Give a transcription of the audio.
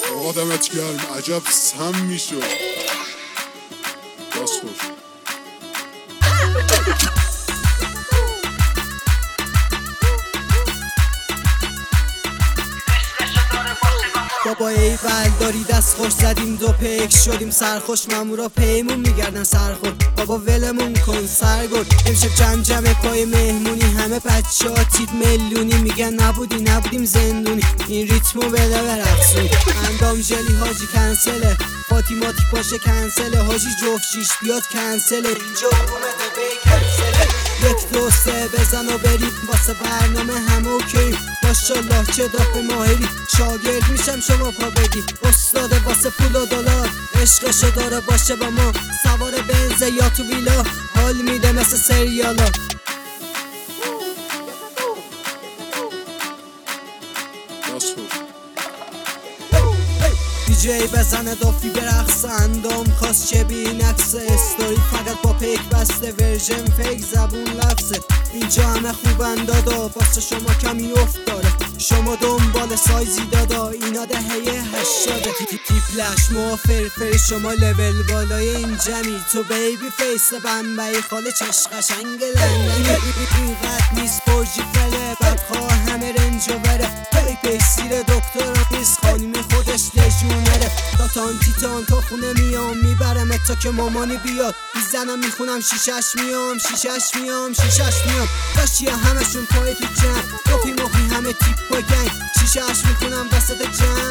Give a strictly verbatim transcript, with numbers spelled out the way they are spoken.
آقا دمت گرم، عجب سم میشد. دست خوش. بابا ای داری دست خوش زدیم دو پیک شدیم سرخوش مامورا پیمون میگردن سرخور بابا ولمون کن سرگرد امشب جمع جمع پای مهمونی همه بچه ها تید میلیونی میگن نبودی نبودیم زندونی این ریتمو بده برقصونی اندام جلی حاجی کنسله فاطیماتی باشه کنسله حاجی جفت شیش بیاد کنسله اینجا اومده بی کنسله یک دو سه بزن و برید واسه برنامه همه اوکی ماشالله چه دافه ماهری شاگرد میشم شما پا بگی استاد واسه پول و دلار عشقشو داره باشه با ما سوار بنز یا تو ویلا حال میده مثل سریالا دست خوش. دیجی بزنه دافی برقص اندام خواست چه بی نقص استوری فقط با پیک بسته ورژن فیک زبون لفظه اینجا همه خوبن دادا واسه شما کمی افت داره شما دنبال سایزی دادا اینا دهه هشتاده تیپلش ما فرفر شما لول بالای این جمعی تو بیبی فیس بنبعی خاله چش قشنگ لندنی اینقدر نیست برجی فله بدخواه همه رنج و بره پیپی سیر دکتر نیست خانمی خودش لژیونره داتان تیتان تا خونه میام میبرم تا که مامانی بیاد میزنم میخونم شیشش میام شیشش میام شیشش میام داشتی همشون پای تو جمع روپی موقی همه تیپ و گنگ شیشش میخونم وسط جمع